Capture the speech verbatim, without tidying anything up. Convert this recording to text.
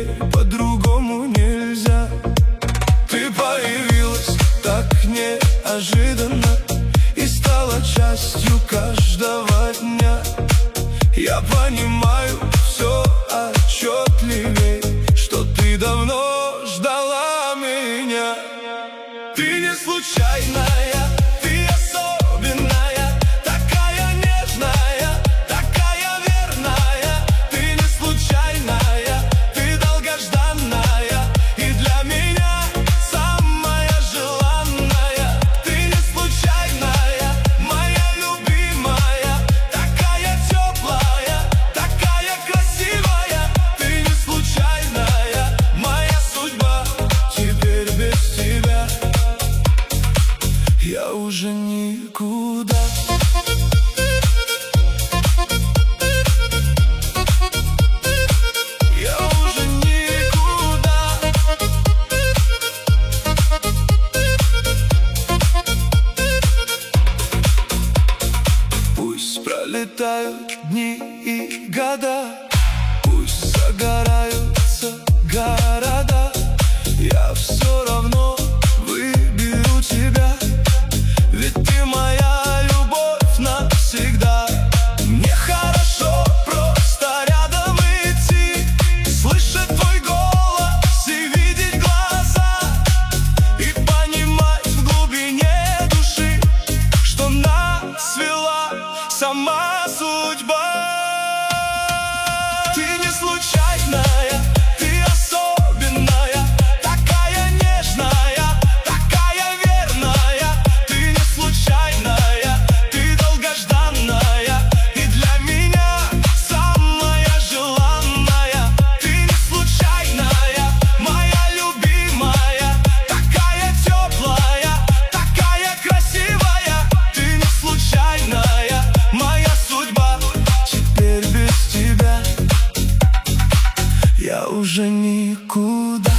теперь по-другому нельзя. Ты появилась так неожиданно и стала частью каждого дня. Я понимаю все отчетливей, что ты давно ждала меня. Ты не случайная, ты особенная, такая нежная, такая верная. Ты не случайная, ты долгожданная и для меня самая желанная. Ты не случайная, моя любимая, такая теплая, такая красивая. Ты не случайная, моя судьба. Теперь без тебя я уже никуда. Я уже никуда. Пусть пролетают дни и года, пусть загораются города, я все равно выберу тебя. Ведь ты моя любовь навсегда. Мне хорошо просто рядом идти, слышать твой голос и видеть глаза, и понимать в глубине души, что нас свела сама судьба. Ты не случайная, ты особенная, такая нежная, такая верная. Ты не случайная, ты долгожданная и для меня самая желанная. Ты не случайная, моя любимая, такая теплая, такая красивая. Ты не случайная, моя судьба. Теперь без тебя я уже никуда.